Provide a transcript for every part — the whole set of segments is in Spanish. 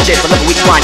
subject, but look at which one.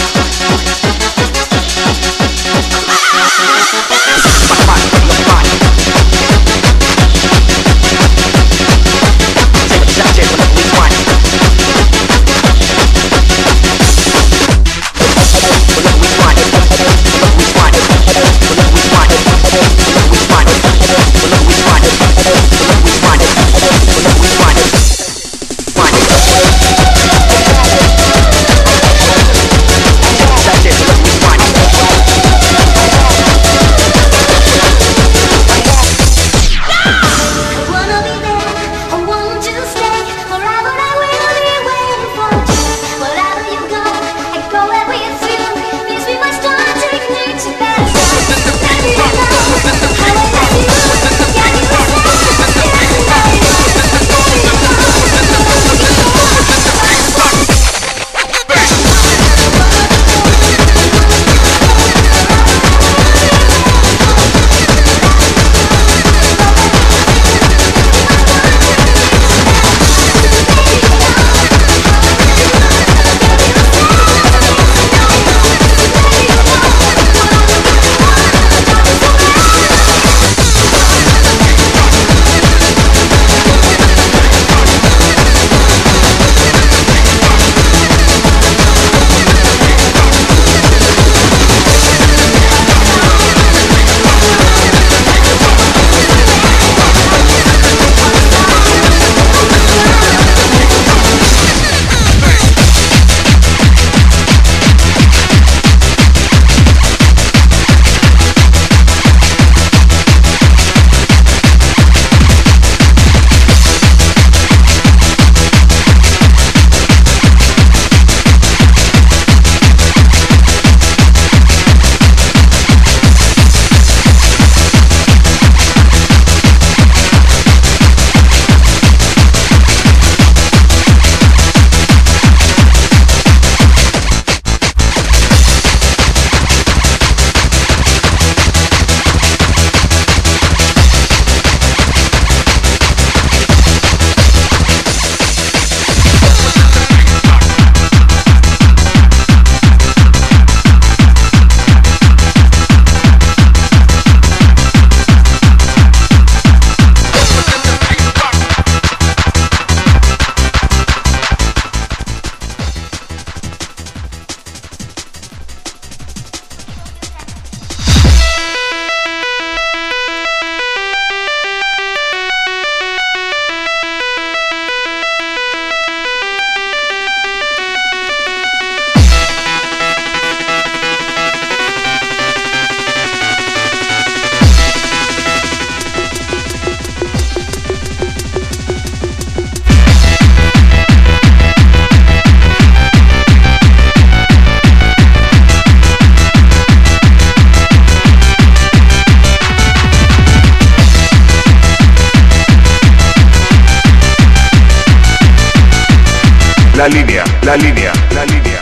La línea, la línea, la línea.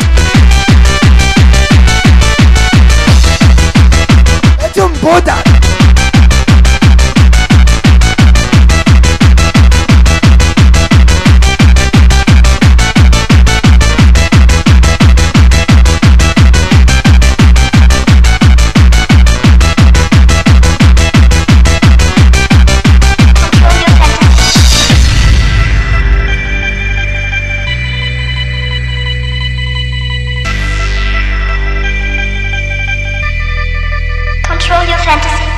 Es un puta. Control your fantasy.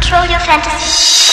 Control your fantasy.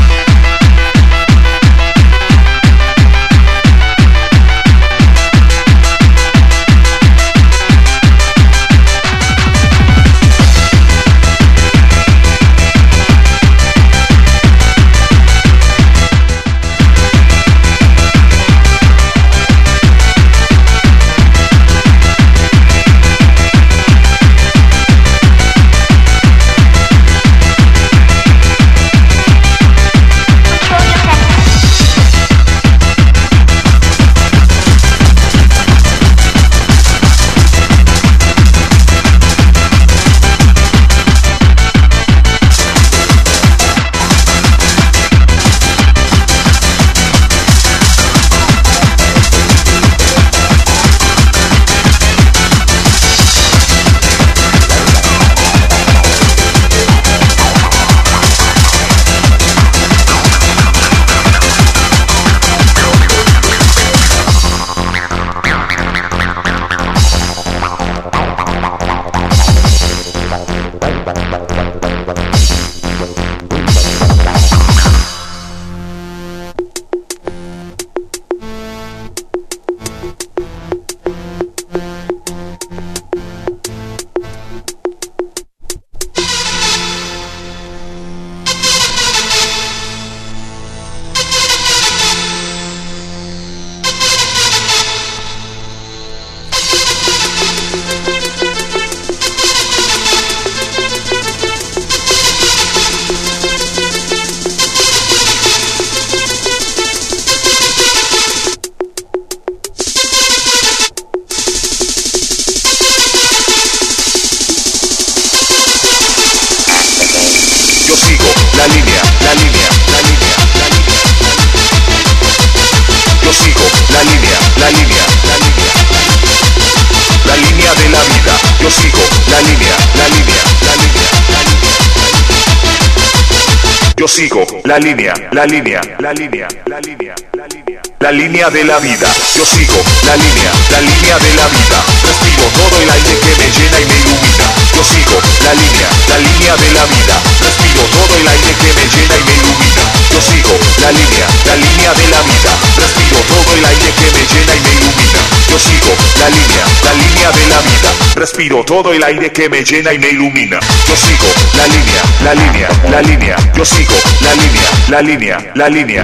Yo sigo la línea, la línea, la línea, la línea, la línea, la línea de la vida. Yo sigo la línea de la vida. Respiro todo el aire que me llena y me ilumina. Yo sigo la línea de la vida. Respiro todo el aire que me llena y me ilumina. Yo sigo la línea de la vida. Respiro todo el aire que me llena y me ilumina. Yo sigo la línea de la vida. Respiro todo el aire que me llena y me ilumina. Yo sigo la línea, la línea, la línea. Yo sigo la línea, la línea, la línea.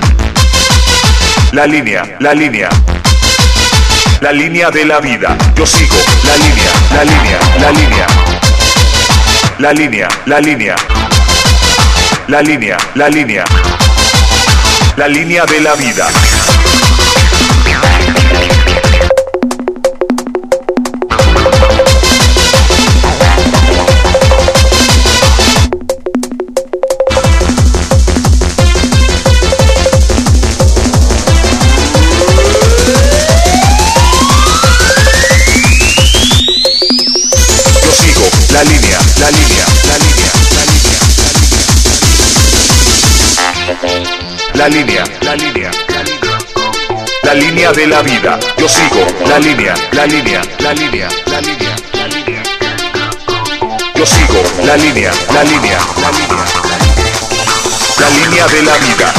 La línea, la línea. La línea de la vida. Yo sigo la línea, la línea, la línea. La línea, la línea. La línea, la línea. La línea de la vida. La línea, la línea, la línea, la línea, la línea, la línea de la vida. Yo sigo la línea, la línea, la línea, la línea, la línea. Yo sigo la línea, la línea, la línea, la línea de la vida.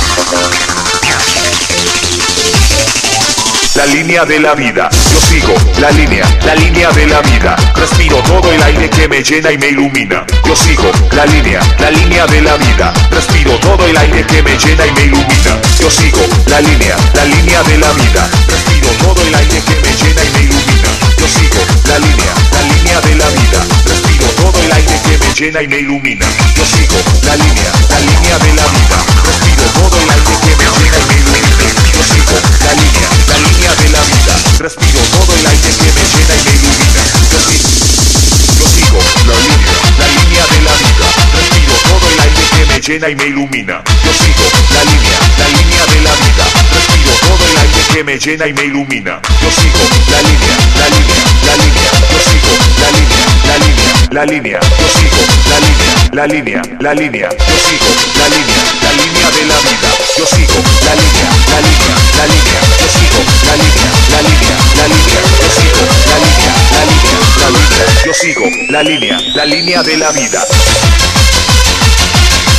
La línea de la vida. Yo sigo la línea de la vida. Respiro todo el aire que me llena y me ilumina. Yo sigo la línea de la vida. Respiro todo el aire que me llena y me ilumina. Yo sigo la línea de la vida. Respiro todo el aire que me llena y me ilumina. Yo sigo la línea de la vida. Respiro todo el aire que me llena y me ilumina. Yo sigo la línea de la vida. Respiro todo el aire que me llena y me ilumina. Yo sigo la línea de la vida. Respiro todo el aire que me llena y me ilumina. Yo sigo la línea de la vida. Respiro todo el aire que me llena y me ilumina. Yo sigo la línea de la vida. Respiro todo el aire que me llena y me ilumina. Yo sigo la línea, la línea, la línea. Yo sigo la línea, la línea, la línea. Yo sigo la línea, la línea, la línea. Yo sigo la línea de la vida. Yo sigo la línea, la línea, la línea. Yo sigo la línea, la línea, la línea. Yo sigo la línea, la línea, la línea. Yo sigo la línea de la vida.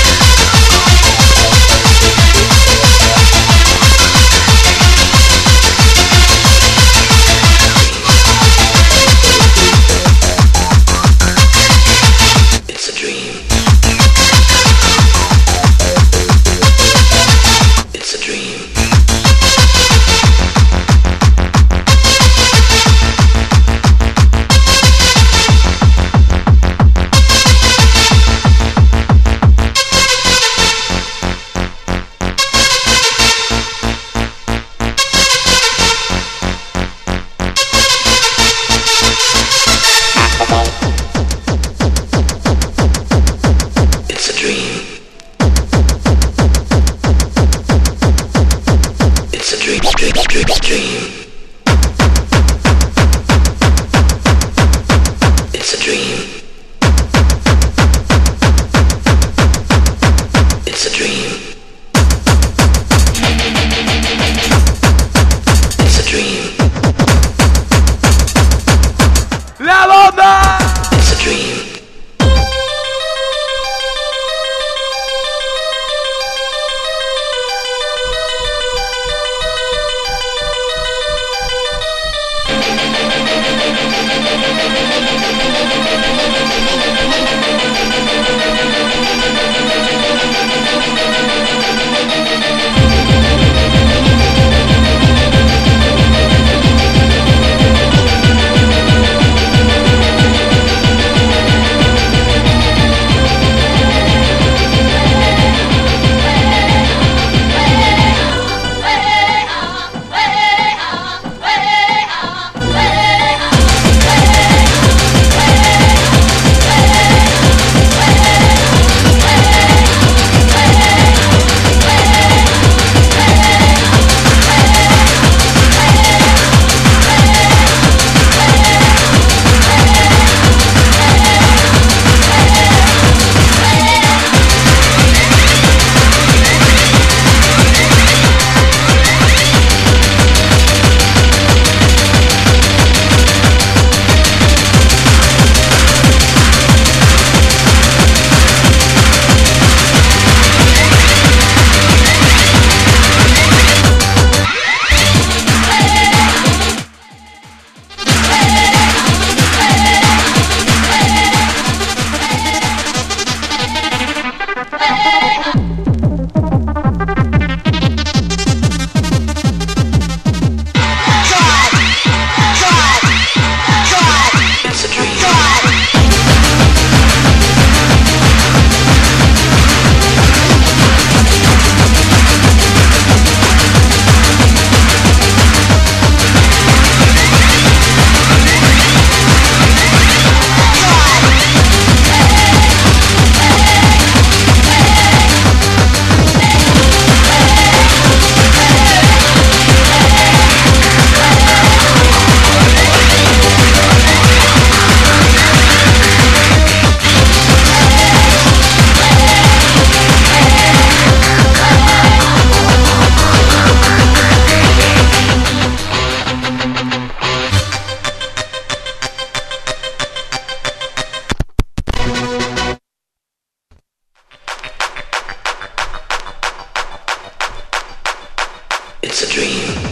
It's a dream.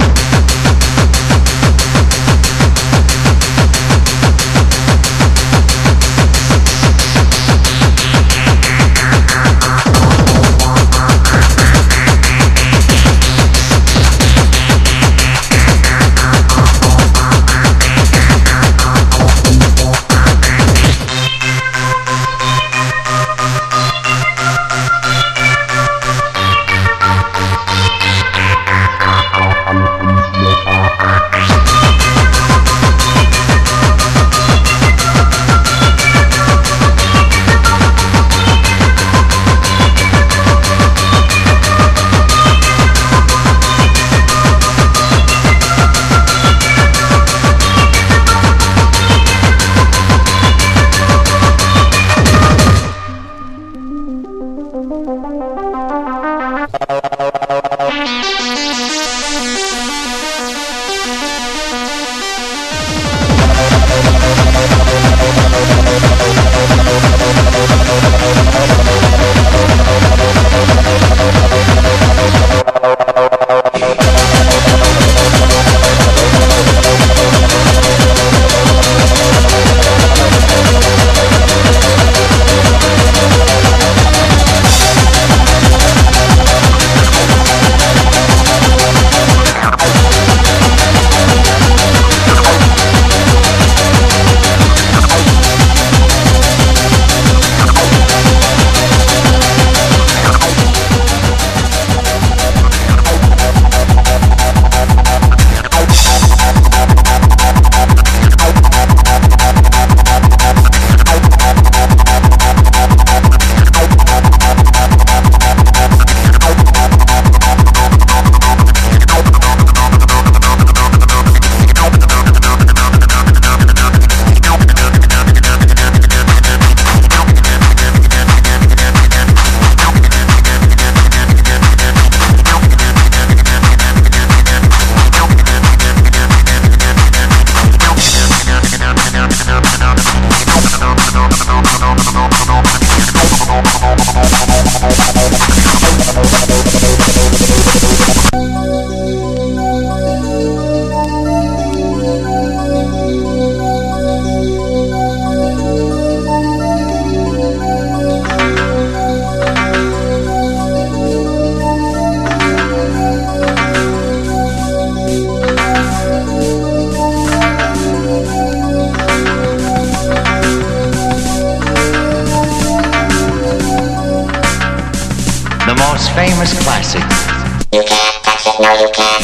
The most famous classic. You can't touch it, no you can't.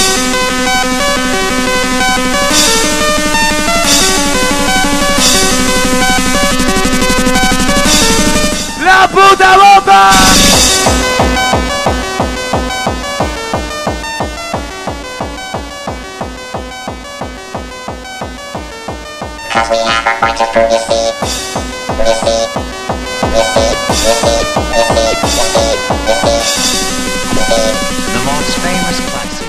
La puta bomba! Cause we have a bunch of receipt. The most famous classic.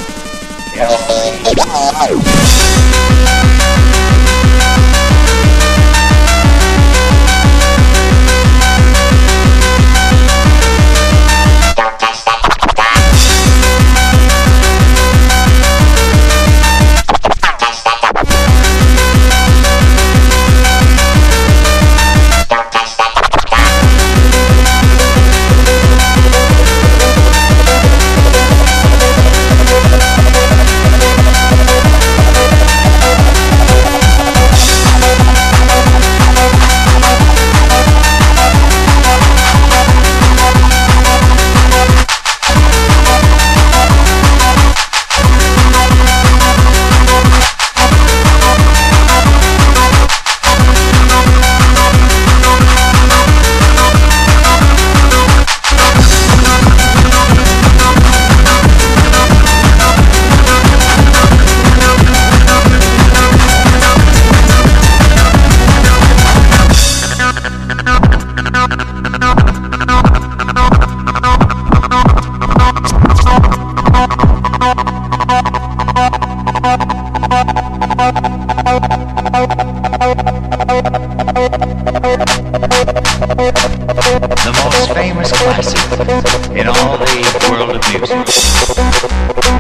famous classic in all the world of music.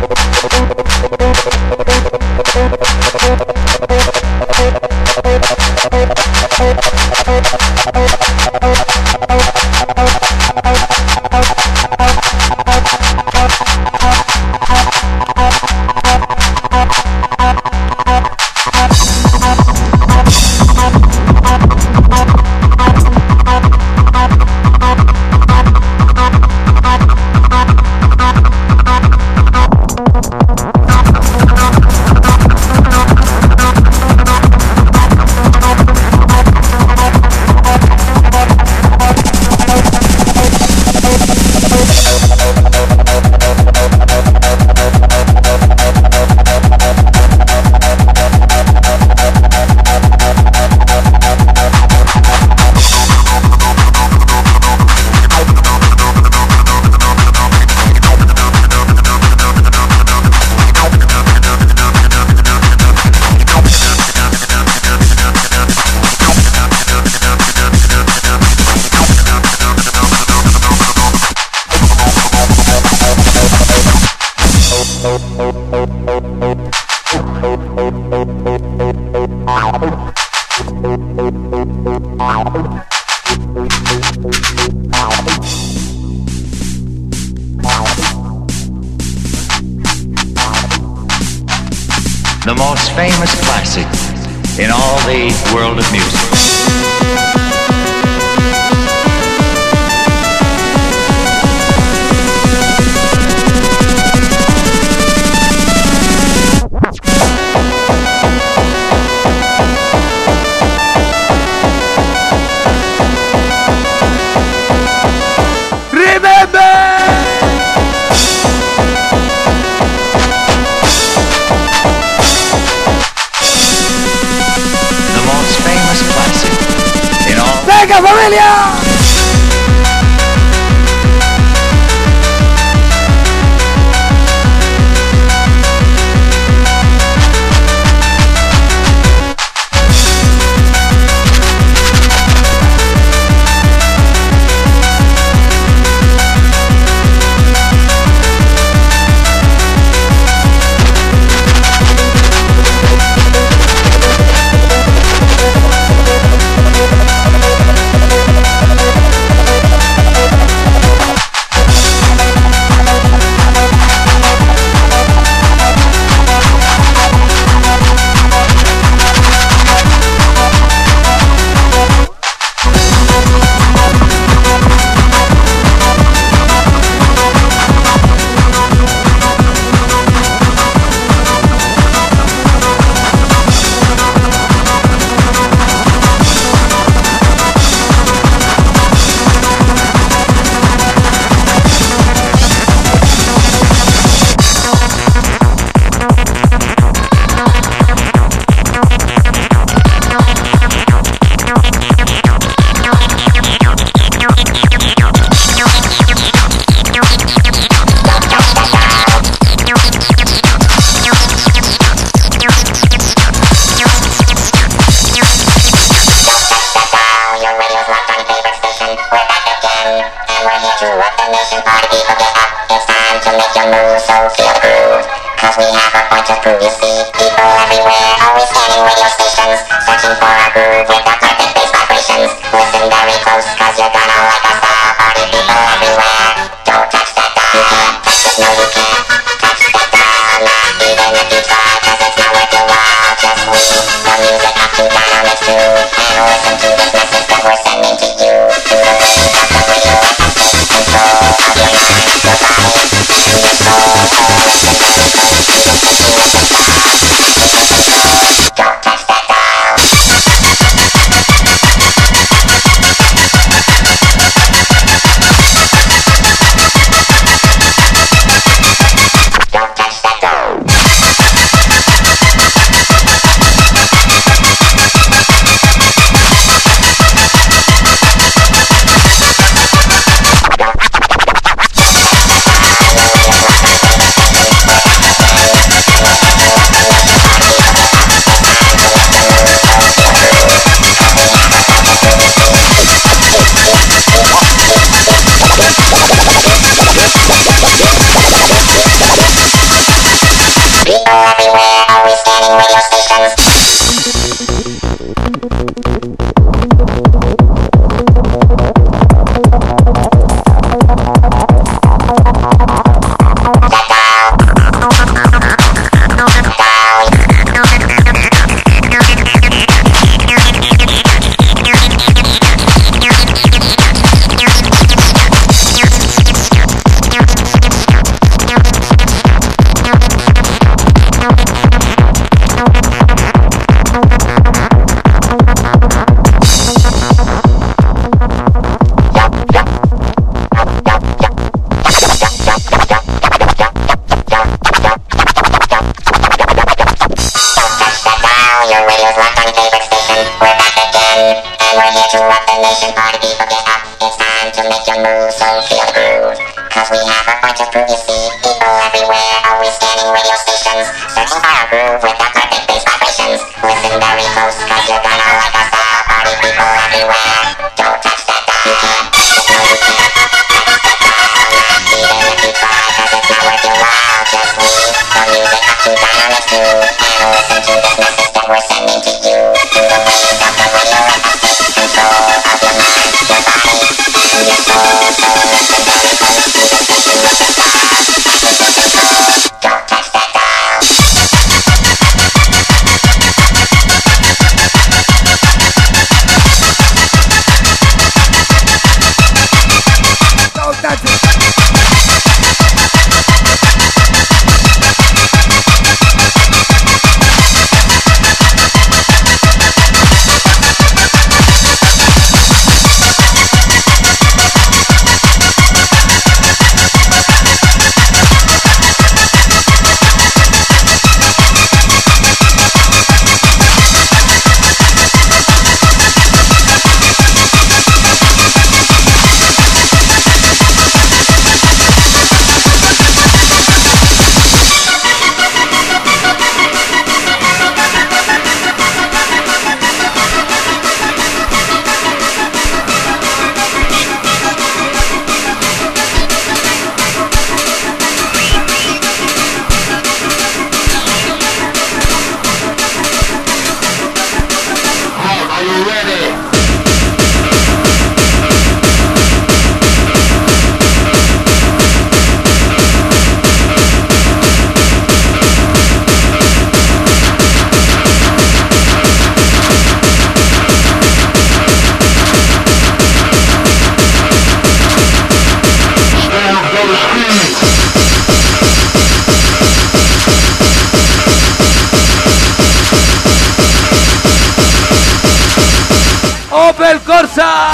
The most famous classic in all the world of music. ¡Venga, familia! Cause we have a bunch of groovy people everywhere, always scanning radio stations, searching for a groove with the perfect bass vibrations. Listen very close, cause you're gonna like our style. Party people everywhere, don't touch that dial. You can't touch it, no you can't touch that dial. Not even if you try, cause it's not worth your while. Just leave the music up to Dynamics 2 and listen to this message that we're sending to you. To the link of the radio, control of your mind, your body, and your soul. Don't touch that dial. don't feel good. Cause we have a bunch of groovy people everywhere, always scanning radio stations, searching for a groove with the perfect bass vibrations. Listen very close, cause you're gonna like us all. Party people everywhere, don't touch that dial. Just need the music up to dial to, and listen to this message that we're sending to you. Feel yourself, cause when you're in the control of your mind, your body, your soul. So listen very close to the station with the stars. Don't touch that dial. Don't touch it. Opel Corsa.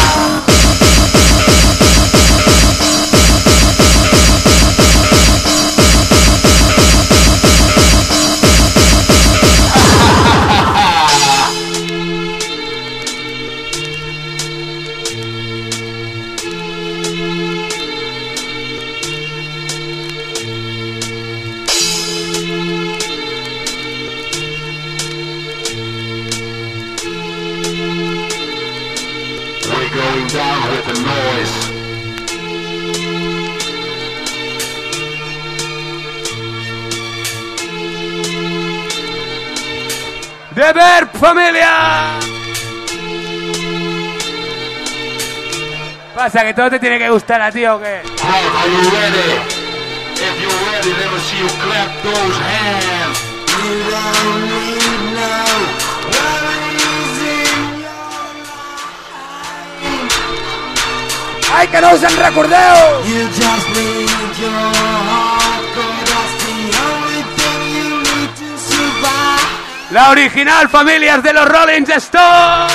Going down with the noise. De ver familia. Pasa que todo te tiene que gustar a ti o qué. Are you ready? If you're ready, let me see you clap those hands. You don't need no worries in your life. ¡Ay, que no usen recordeo! You just need your heart, 'cause that's the only thing you need to survive. La original familia es de los Rolling Stones.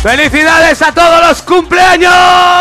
¡Felicidades a todos los cumpleaños!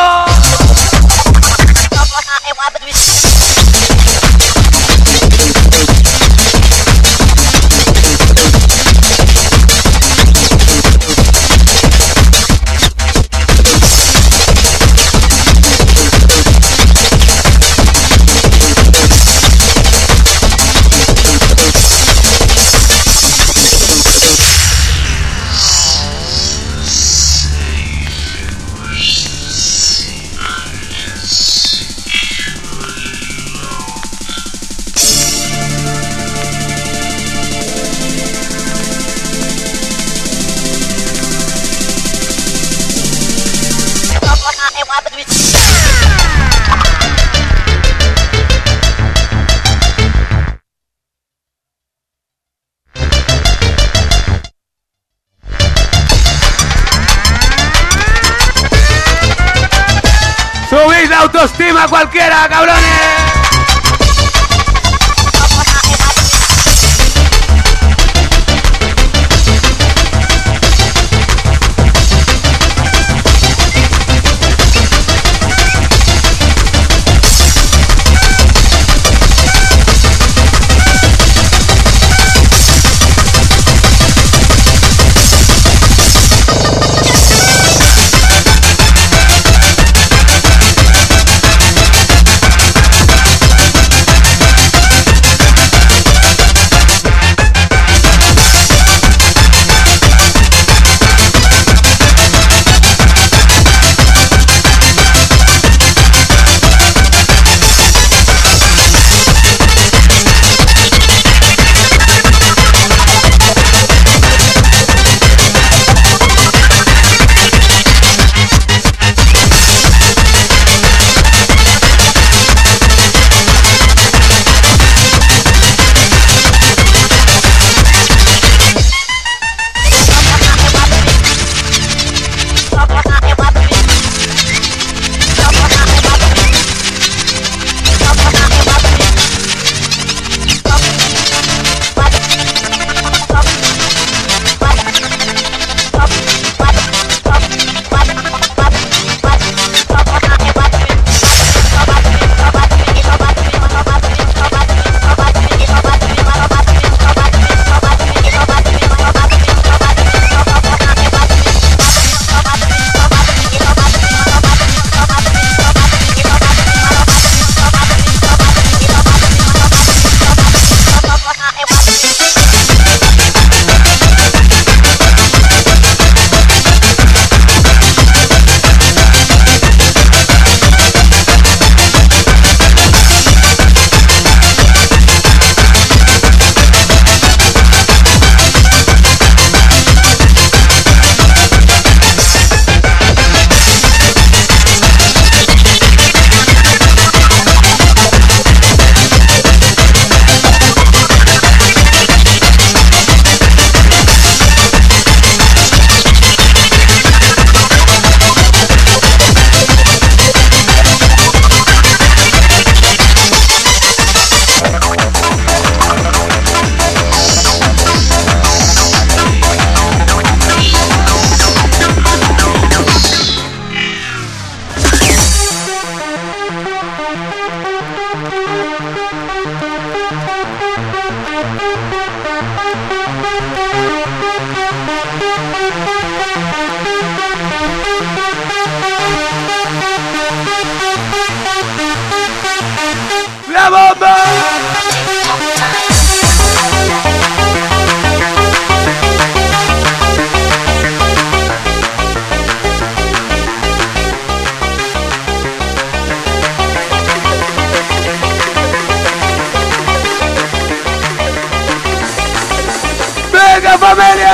¡Subís la autoestima a cualquiera, cabrones! ¡La bomba! ¡Venga, familia!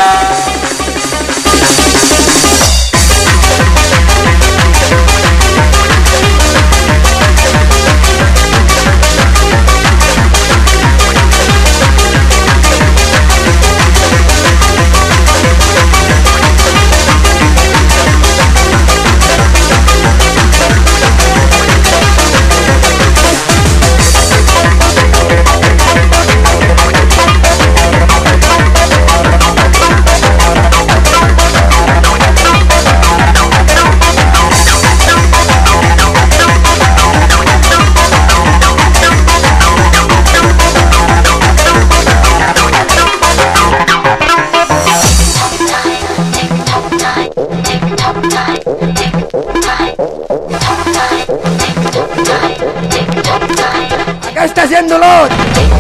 Acá está haciéndolo.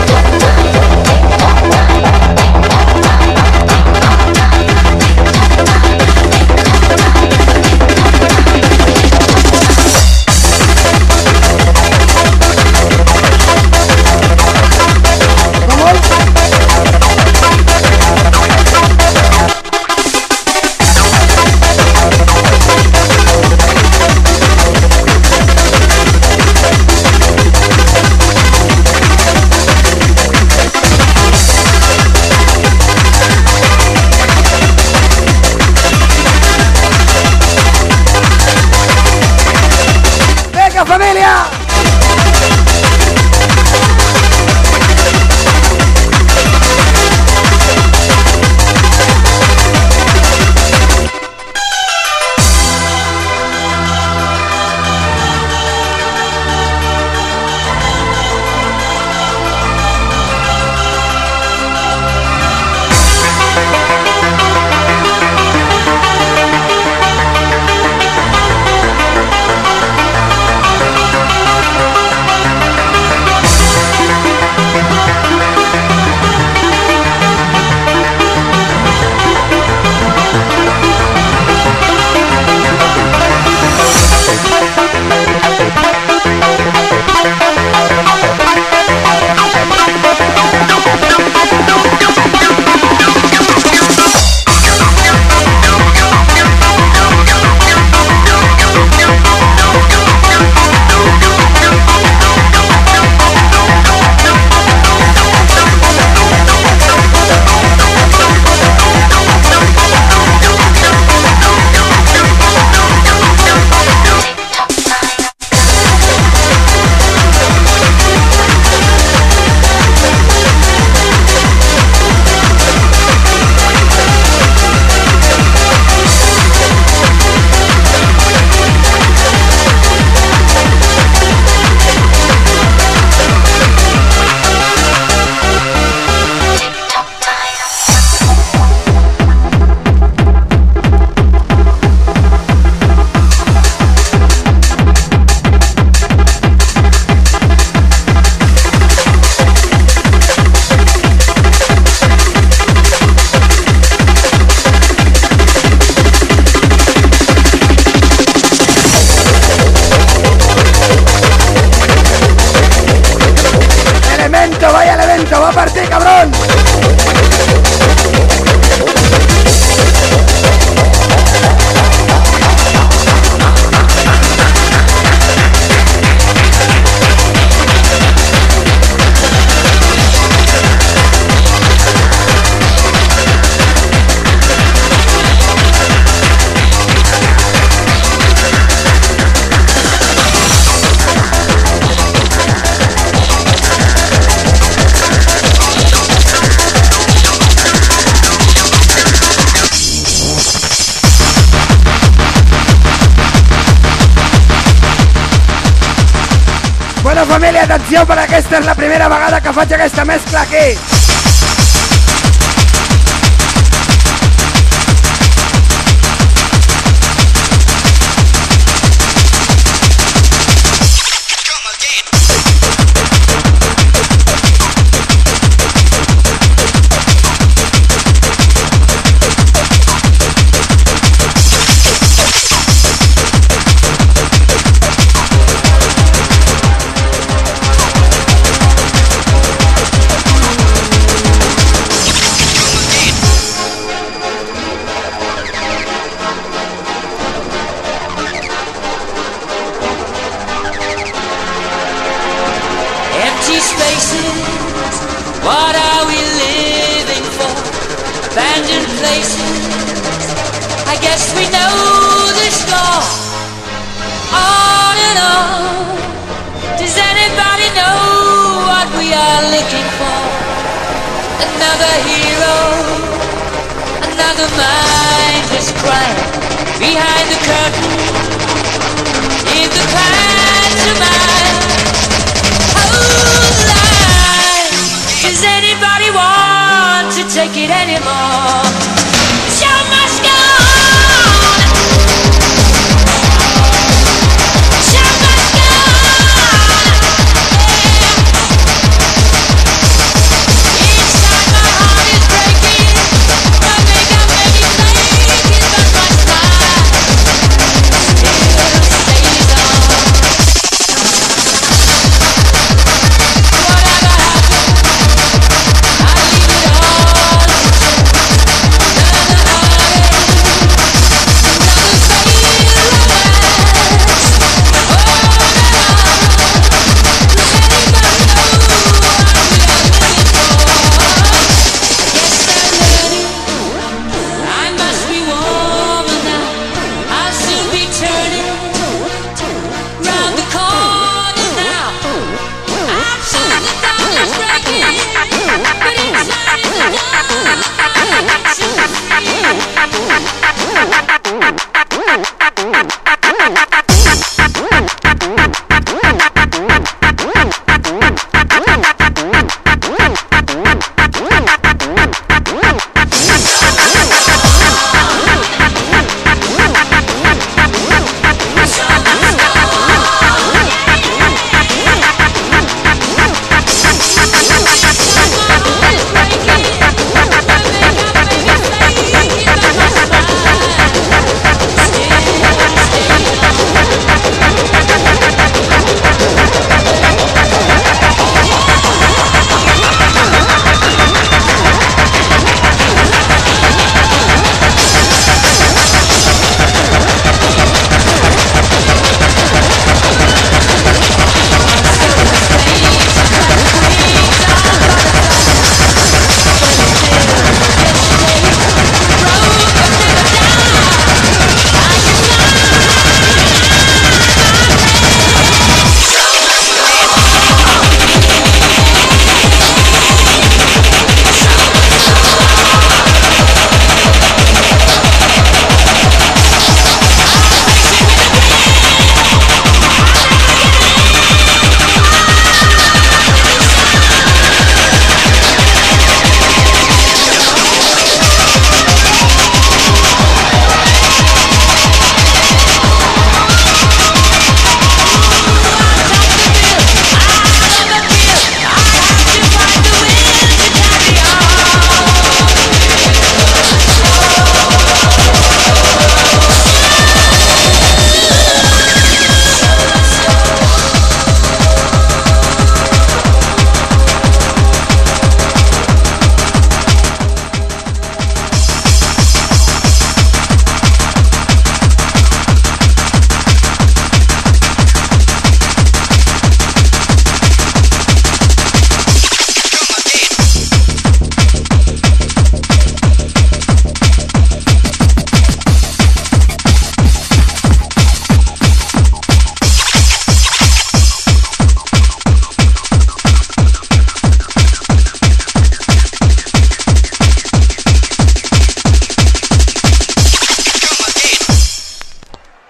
Familia, atenció para que esta és la primera vegada que faig aquesta mescla aquí.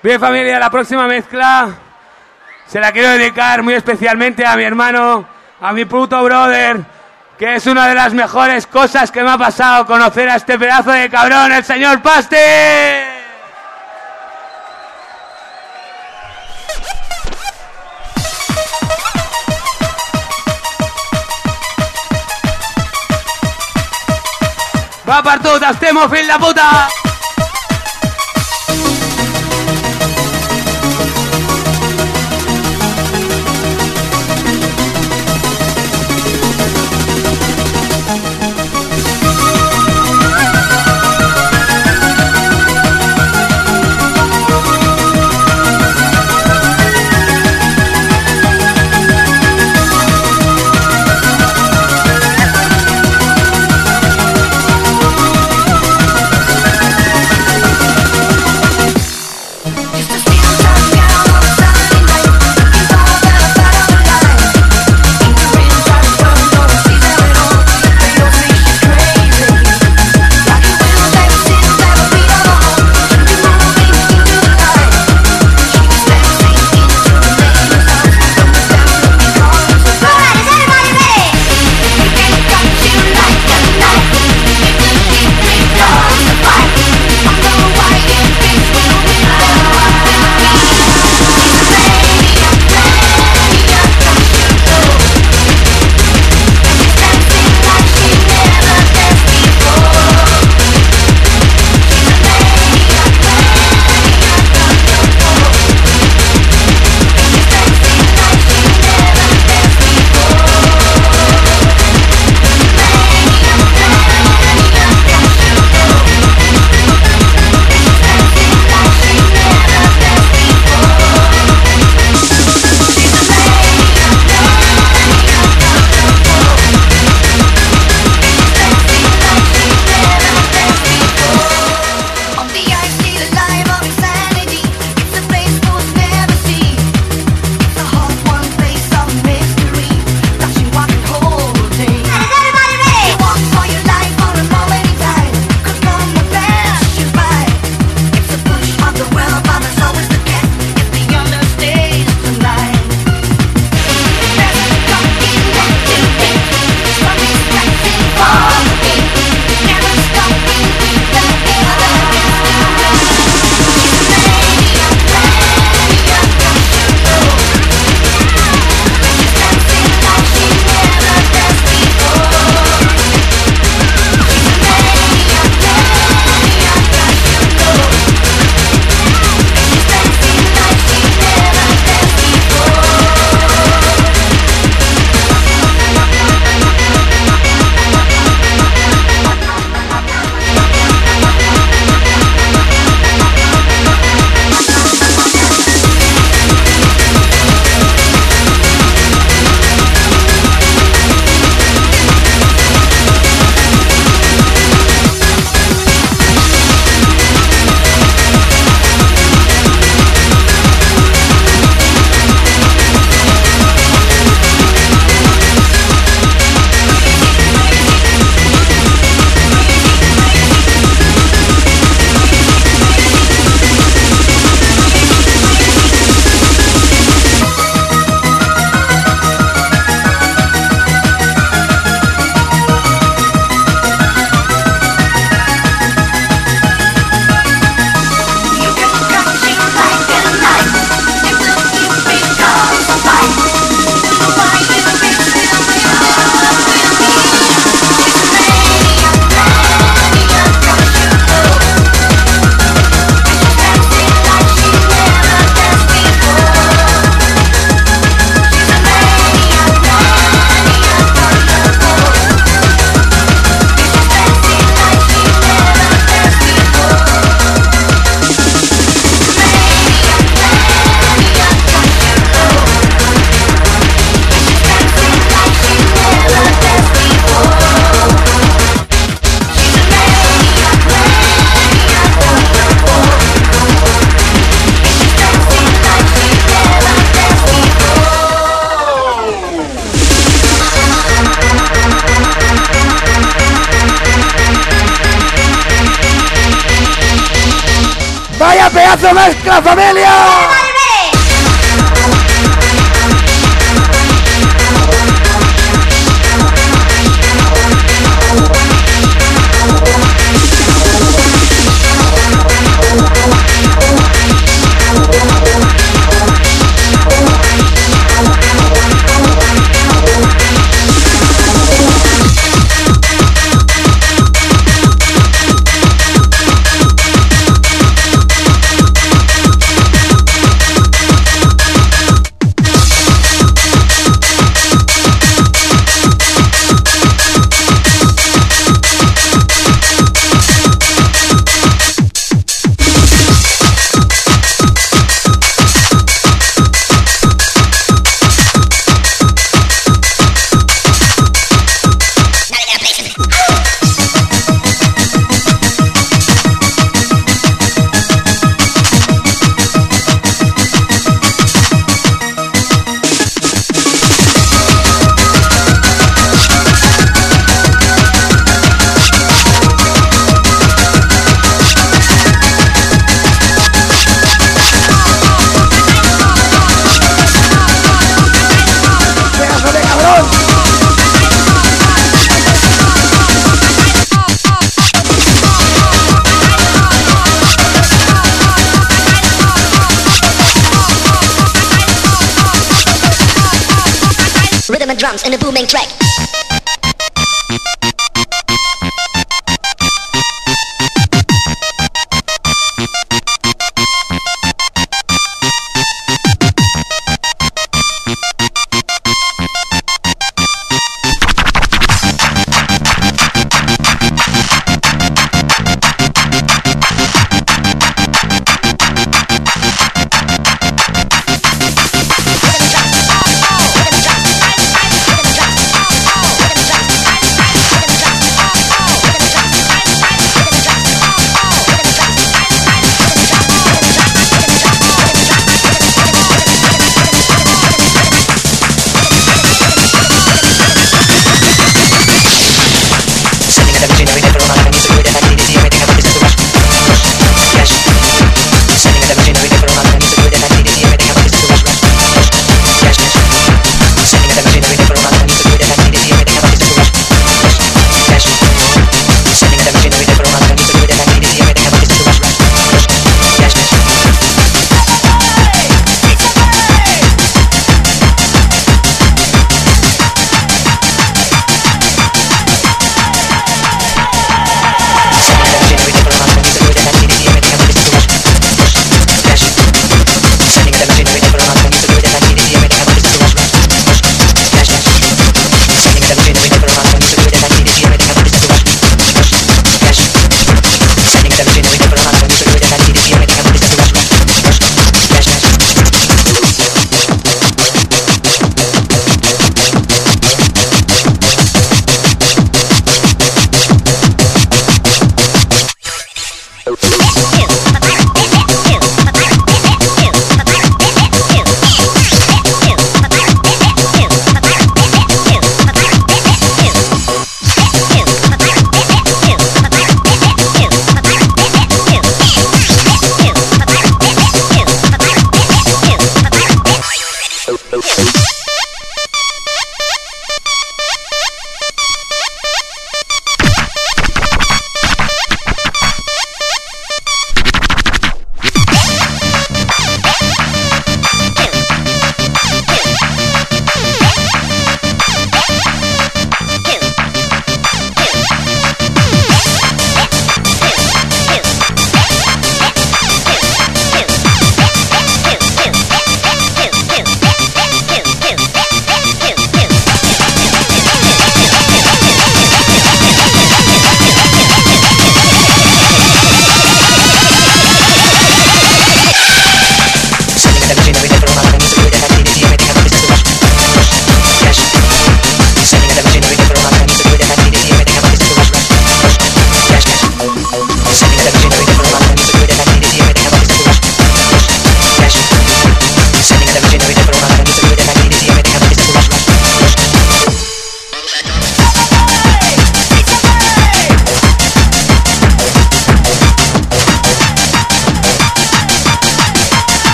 Bien, familia, la próxima mezcla se la quiero dedicar muy especialmente a mi hermano, a mi puto brother, que es una de las mejores cosas que me ha pasado conocer a este pedazo de cabrón, el señor Paste. Va per tu, t'estemo, fill de puta! ¡Vaya pedazo mezcla, familia! Drums in a booming track.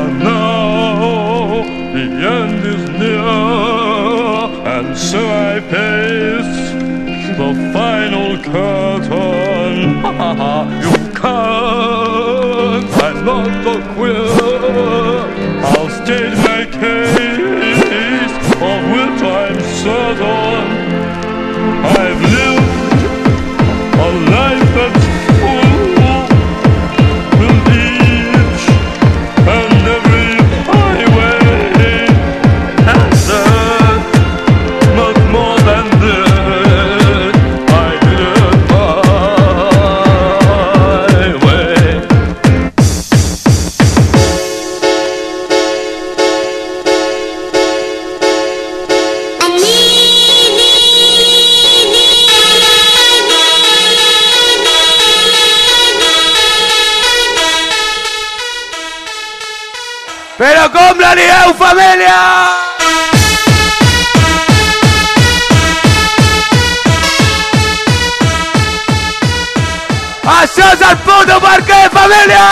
And now the end is near, and so I face the final curtain. You can't, I'm not the queer. I'll state my case, of which I'm certain. I've lived a life that's full, with each and every highway answered, much more than this. I did it my way. Però com l'anieu, família? Això és el puto perquè, família!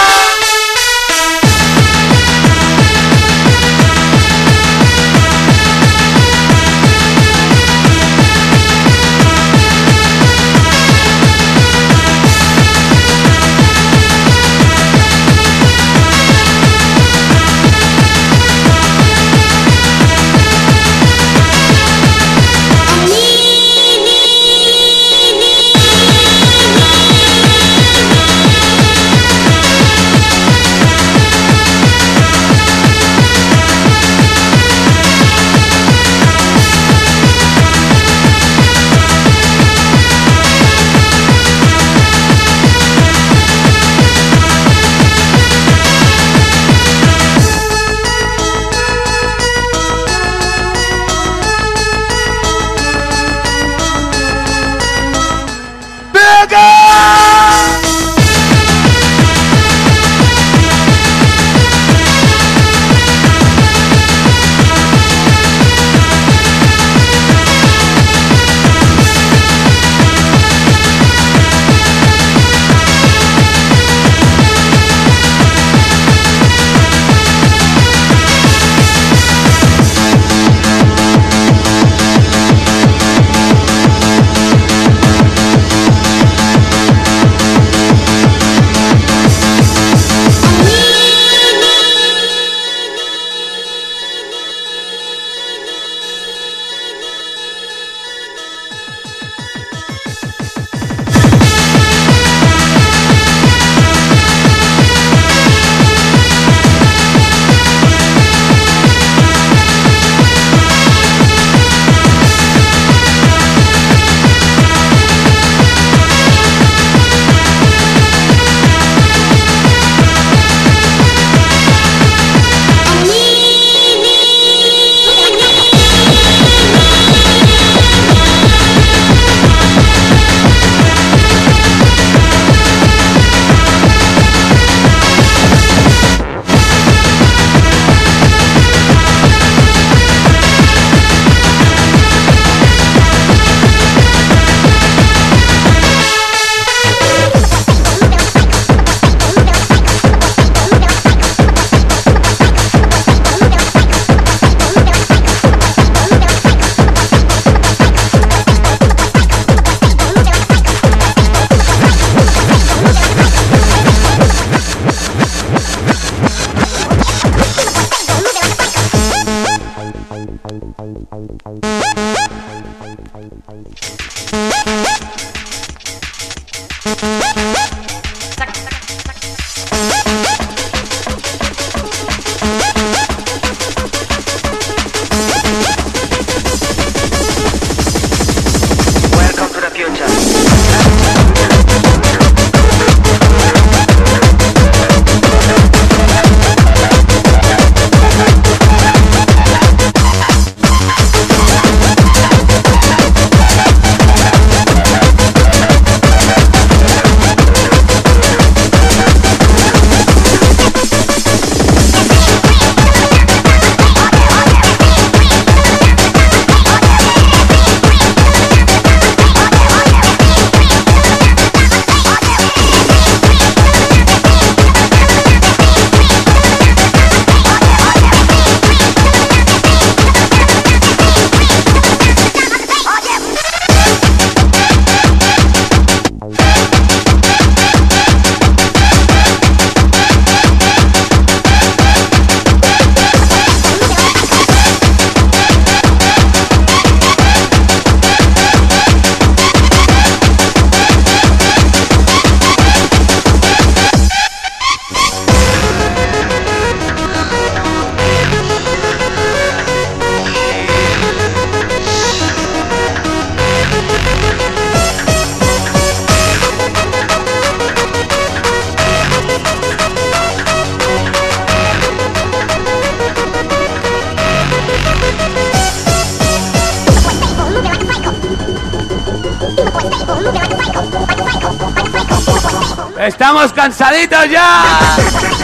¡Estamos cansaditos ya!